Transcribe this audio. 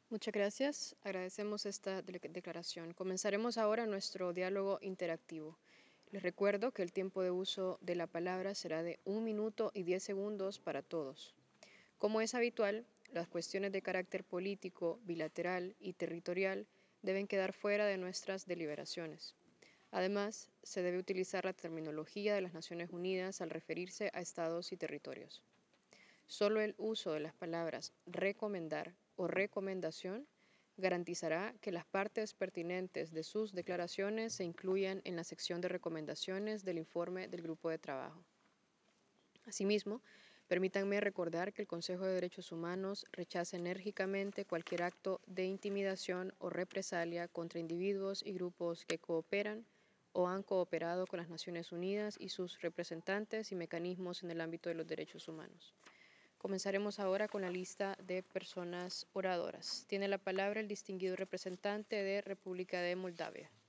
Muchas gracias. Agradecemos esta declaración. Comenzaremos ahora nuestro diálogo interactivo. Les recuerdo que el tiempo de uso de la palabra será de 1 minuto y 10 segundos para todos. Como es habitual, las cuestiones de carácter político, bilateral y territorial deben quedar fuera de nuestras deliberaciones. Además, se debe utilizar la terminología de las Naciones Unidas al referirse a estados y territorios. Solo el uso de las palabras recomendar o recomendación garantizará que las partes pertinentes de sus declaraciones se incluyan en la sección de recomendaciones del informe del grupo de trabajo. Asimismo, permítanme recordar que el Consejo de Derechos Humanos rechaza enérgicamente cualquier acto de intimidación o represalia contra individuos y grupos que cooperan o han cooperado con las Naciones Unidas y sus representantes y mecanismos en el ámbito de los derechos humanos. Comenzaremos ahora con la lista de personas oradoras. Tiene la palabra el distinguido representante de República de Moldavia.